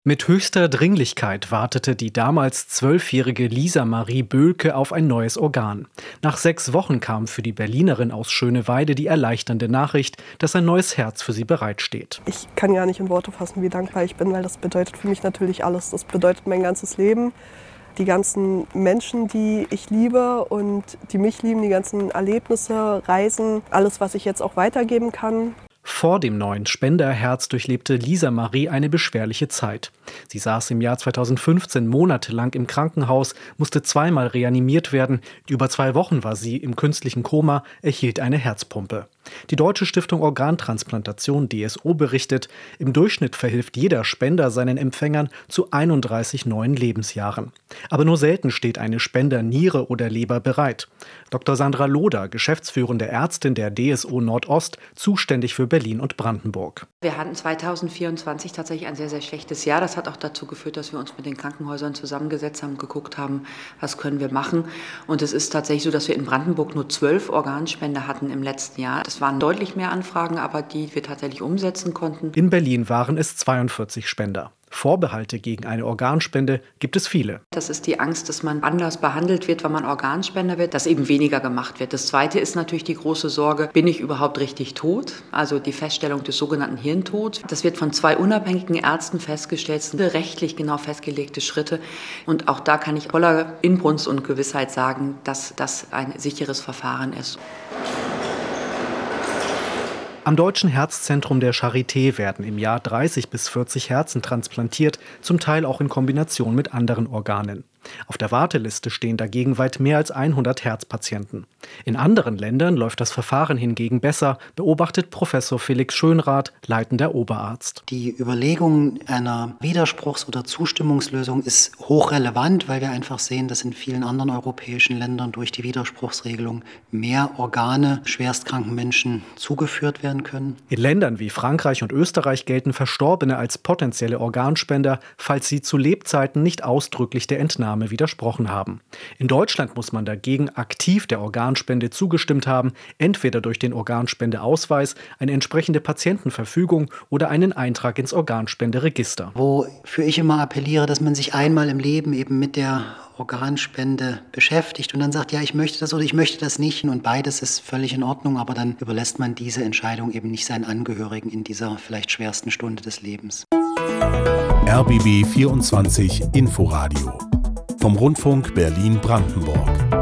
Mit höchster Dringlichkeit wartete die damals 12-jährige Lisa Marie Böhlke auf ein neues Organ. Nach 6 Wochen kam für die Berlinerin aus Schöneweide die erleichternde Nachricht, dass ein neues Herz für sie bereitsteht. Ich kann gar nicht in Worte fassen, wie dankbar ich bin, weil das bedeutet für mich natürlich alles. Das bedeutet mein ganzes Leben. Die ganzen Menschen, die ich liebe und die mich lieben, die ganzen Erlebnisse, Reisen, alles, was ich jetzt auch weitergeben kann. Vor dem neuen Spenderherz durchlebte Lisa Marie eine beschwerliche Zeit. Sie saß im Jahr 2015 monatelang im Krankenhaus, musste 2-mal reanimiert werden. Über 2 Wochen war sie im künstlichen Koma, erhielt eine Herzpumpe. Die Deutsche Stiftung Organtransplantation DSO berichtet, im Durchschnitt verhilft jeder Spender seinen Empfängern zu 31 neuen Lebensjahren. Aber nur selten steht eine Spenderniere oder Leber bereit. Dr. Sandra Loder, geschäftsführende Ärztin der DSO Nordost, zuständig für Berlin und Brandenburg. Wir hatten 2024 tatsächlich ein sehr, sehr schlechtes Jahr. Das hat auch dazu geführt, dass wir uns mit den Krankenhäusern zusammengesetzt haben und geguckt haben, was können wir machen. Und es ist tatsächlich so, dass wir in Brandenburg nur 12 Organspender hatten im letzten Jahr. Das waren deutlich mehr Anfragen, aber die wir tatsächlich umsetzen konnten. In Berlin waren es 42 Spender. Vorbehalte gegen eine Organspende gibt es viele. Das ist die Angst, dass man anders behandelt wird, wenn man Organspender wird, dass eben weniger gemacht wird. Das Zweite ist natürlich die große Sorge, bin ich überhaupt richtig tot? Also die Feststellung des sogenannten Hirntods. Das wird von 2 unabhängigen Ärzten festgestellt, das sind rechtlich genau festgelegte Schritte. Und auch da kann ich voller Inbrunst und Gewissheit sagen, dass das ein sicheres Verfahren ist. Am Deutschen Herzzentrum der Charité werden im Jahr 30 bis 40 Herzen transplantiert, zum Teil auch in Kombination mit anderen Organen. Auf der Warteliste stehen dagegen weit mehr als 100 Herzpatienten. In anderen Ländern läuft das Verfahren hingegen besser, beobachtet Professor Felix Schönrath, leitender Oberarzt. Die Überlegung einer Widerspruchs- oder Zustimmungslösung ist hochrelevant, weil wir einfach sehen, dass in vielen anderen europäischen Ländern durch die Widerspruchsregelung mehr Organe schwerstkranken Menschen zugeführt werden können. In Ländern wie Frankreich und Österreich gelten Verstorbene als potenzielle Organspender, falls sie zu Lebzeiten nicht ausdrücklich der Entnahme widersprochen haben. In Deutschland muss man dagegen aktiv der Organspende zugestimmt haben, entweder durch den Organspendeausweis, eine entsprechende Patientenverfügung oder einen Eintrag ins Organspenderegister. Wofür ich immer appelliere, dass man sich einmal im Leben eben mit der Organspende beschäftigt und dann sagt, ja, ich möchte das oder ich möchte das nicht. Und beides ist völlig in Ordnung, aber dann überlässt man diese Entscheidung eben nicht seinen Angehörigen in dieser vielleicht schwersten Stunde des Lebens. RBB 24 Inforadio vom Rundfunk Berlin-Brandenburg.